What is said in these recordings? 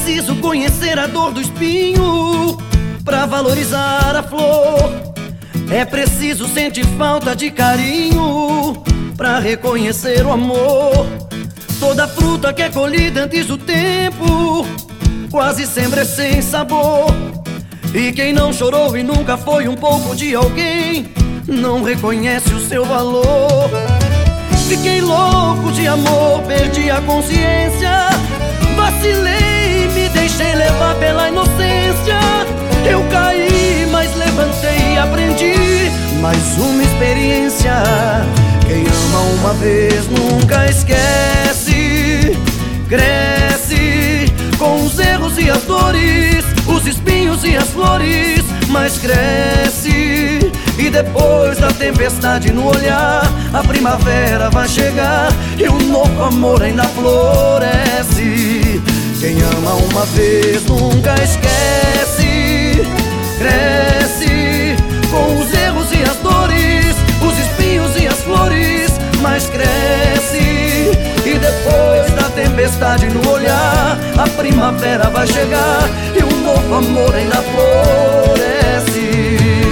preciso conhecer a dor do espinho pra valorizar a flor. É preciso sentir falta de carinho pra reconhecer o amor. Toda fruta que é colhida antes do tempo quase sempre é sem sabor. E quem não chorou e nunca foi um pouco de alguém não reconhece o seu valor. Fiquei louco de amor, perdi a consciência, vacilei, me deixei levar pela inocência. Eu caí, mas levantei e aprendi mais uma experiência. Quem ama uma vez nunca esquece. Cresce com os erros e as dores, os espinhos e as flores, mas cresce. E depois da tempestade no olhar, a primavera vai chegar e um novo amor ainda floresce. Quem ama uma vez nunca esquece. Cresce com os erros e as dores, os espinhos e as flores, mas cresce. E depois da tempestade no olhar, a primavera vai chegar e um novo amor ainda floresce.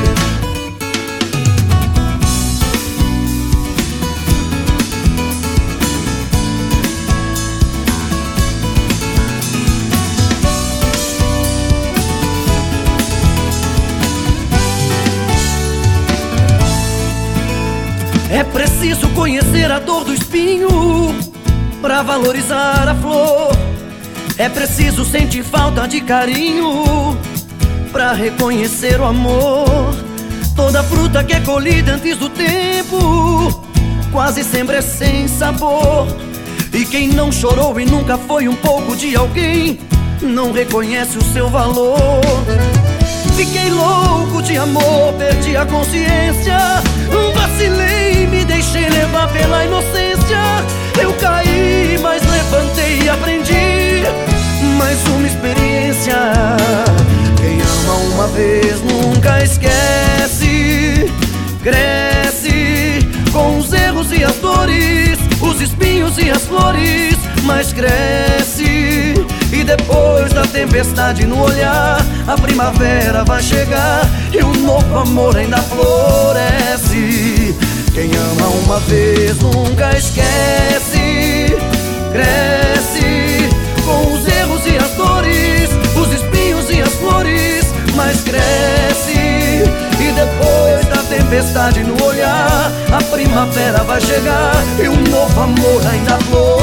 É preciso conhecer a dor do espinho pra valorizar a flor. É preciso sentir falta de carinho pra reconhecer o amor. Toda fruta que é colhida antes do tempo quase sempre é sem sabor. E quem não chorou e nunca foi um pouco de alguém não reconhece o seu valor. Fiquei louco de amor, perdi a consciência, vacilei, me deixei levar pela inocência. Eu caí, mas levantei e aprendi mais uma experiência. Quem ama uma vez nunca esquece. Cresce com os erros e as dores, os espinhos e as flores, mas cresce. E depois da tempestade no olhar, a primavera vai chegar e um novo amor ainda floresce. Quem ama uma vez nunca esquece. Cresce com os erros e as dores, os espinhos e as flores, mas cresce. E depois da tempestade no olhar, a primavera vai chegar e um novo amor ainda floresce.